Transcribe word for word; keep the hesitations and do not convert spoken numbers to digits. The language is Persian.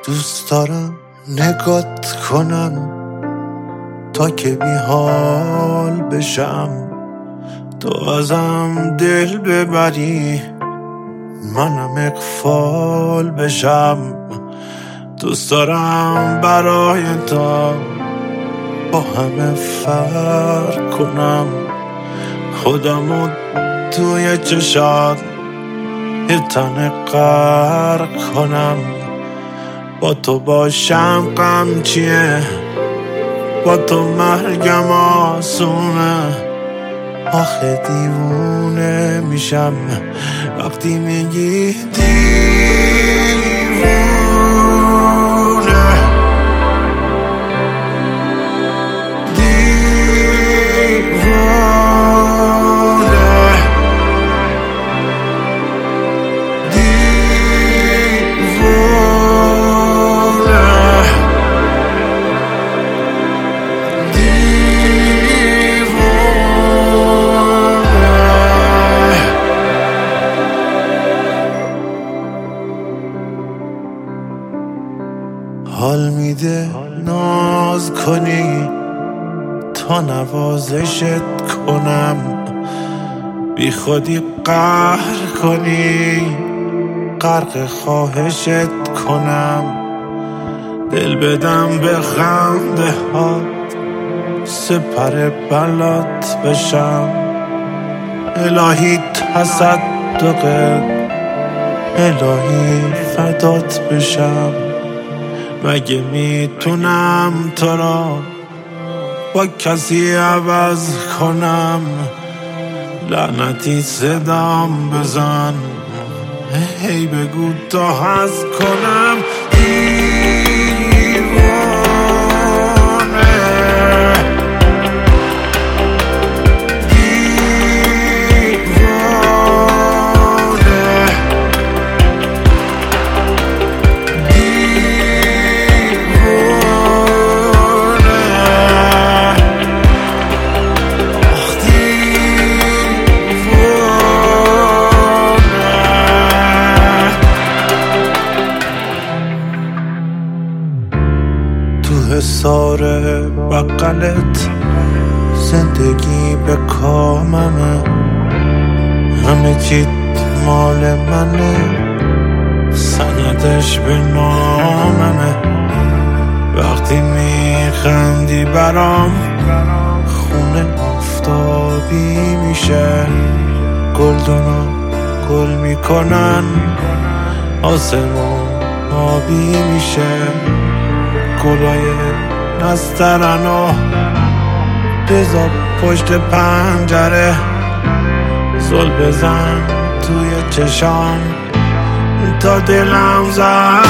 دوست دارم نگات کنم تا که بی حال بشم، تو ازم دل ببری منم اغفال بشم. دوست دارم برای تو با همه فرق کنم، خودمو توی چشات یه تن غرق کنم. با تو باشم غم چیه، با تو مرگم آسونه. آخه دیوونه میشم وقتی میگی دیوونه. حال میده ناز کنی تا نوازشت کنم، بی خودی قهر کنی غرق خواهشت کنم. دل بدم به خنده هات سپر بلات بشم، الهی تصدقت الهی فدات بشم. مگه میتونم تو را با کسی عوض کنم؟ لعنتی صدام بزن هی بگو تا هست کنم. حسار بقلت زندگی به کاممه، همه چیت مال منه، سندش به ناممه. وقتی میخندی برام خونه آفتابی میشه، گلدونا گل میکنن آسمون آبی میشه. گلای نسترن و بذار پشت پنجره، زل بزن توی چشام تا دلم زد